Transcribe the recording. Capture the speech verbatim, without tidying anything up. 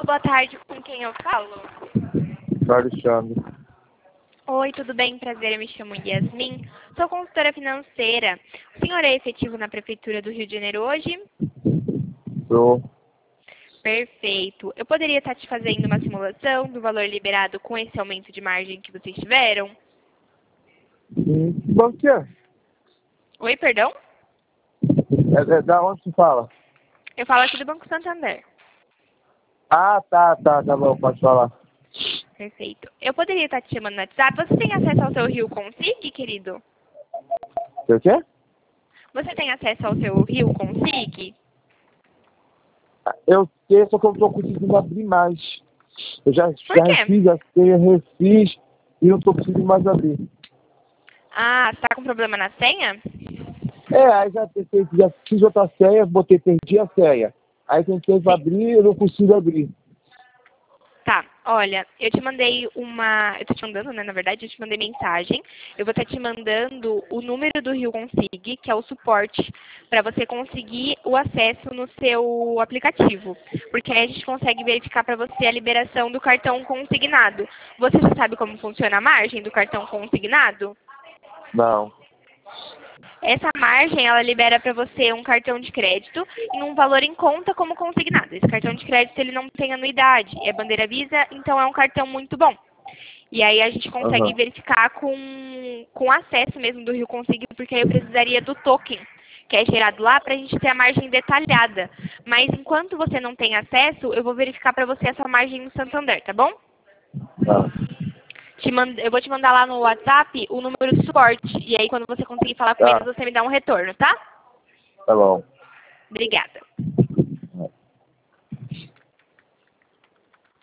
boa tarde, com quem eu falo? Alexandre. Oi, tudo bem? Prazer, eu me chamo Yasmin. Sou consultora financeira. O senhor é efetivo na Prefeitura do Rio de Janeiro hoje? Sou. Perfeito. Eu poderia estar te fazendo uma simulação do valor liberado com esse aumento de margem que vocês tiveram? Hum, que banco que é? Oi, perdão? É, é da onde você fala? Eu falo aqui do Banco Santander. Ah, tá, tá, tá bom, pode falar. Perfeito. Eu poderia estar te chamando no WhatsApp. Você tem acesso ao seu Rio Consig, querido? Você o quê? Você tem acesso ao seu Rio Consig? Eu sei, só que eu não tô conseguindo abrir mais. Eu já, Por já quê? refiz a senha, refiz e não tô conseguindo mais abrir. Ah, você tá com problema na senha? É, aí já, tentei, já fiz outra senha, botei, perdi a senha. Aí tentei Sim. abrir, eu não consigo abrir. Tá, olha, eu te mandei uma... Eu tô te mandando, né, na verdade, eu te mandei mensagem. Eu vou estar te mandando o número do Rio Consig, que é o suporte, para você conseguir o acesso no seu aplicativo. Porque aí a gente consegue verificar para você a liberação do cartão consignado. Você já sabe como funciona a margem do cartão consignado? Não. Essa margem, ela libera para você um cartão de crédito em um valor em conta como consignado. Esse cartão de crédito, ele não tem anuidade, é bandeira Visa, então é um cartão muito bom. E aí a gente consegue Aham. verificar com, com acesso mesmo do Rio Consig, porque aí eu precisaria do token, que é gerado lá, para a gente ter a margem detalhada. Mas enquanto você não tem acesso, eu vou verificar para você essa margem no Santander, tá bom? Tá. Te mand... Eu vou te mandar lá no WhatsApp o número de suporte. E aí, quando você conseguir falar com eles, Tá, você me dá um retorno, tá? tá bom. Obrigada.